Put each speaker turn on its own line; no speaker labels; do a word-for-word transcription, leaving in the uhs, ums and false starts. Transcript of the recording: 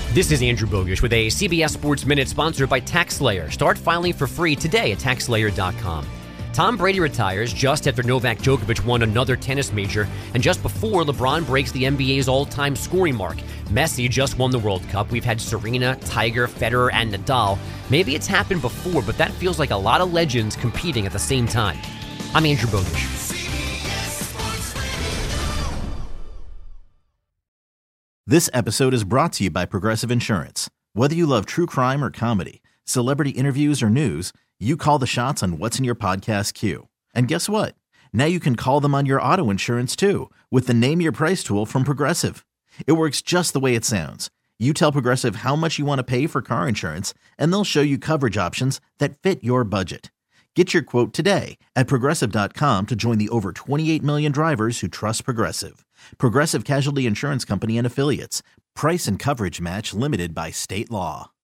This is Andrew Bogusch with a C B S Sports Minute sponsored by TaxSlayer. Start filing for free today at tax slayer dot com. Tom Brady retires just after Novak Djokovic won another tennis major, and just before LeBron breaks the N B A's all-time scoring mark. Messi just won the World Cup. We've had Serena, Tiger, Federer, and Nadal. Maybe it's happened before, but that feels like a lot of legends competing at the same time. I'm Andrew Bogusch.
This episode is brought to you by Progressive Insurance. Whether you love true crime or comedy, celebrity interviews or news, you call the shots on what's in your podcast queue. And guess what? Now you can call them on your auto insurance too with the Name Your Price tool from Progressive. It works just the way it sounds. You tell Progressive how much you want to pay for car insurance, and they'll show you coverage options that fit your budget. Get your quote today at progressive dot com to join the over twenty-eight million drivers who trust Progressive. Progressive Casualty Insurance Company and Affiliates. Price and coverage match limited by state law.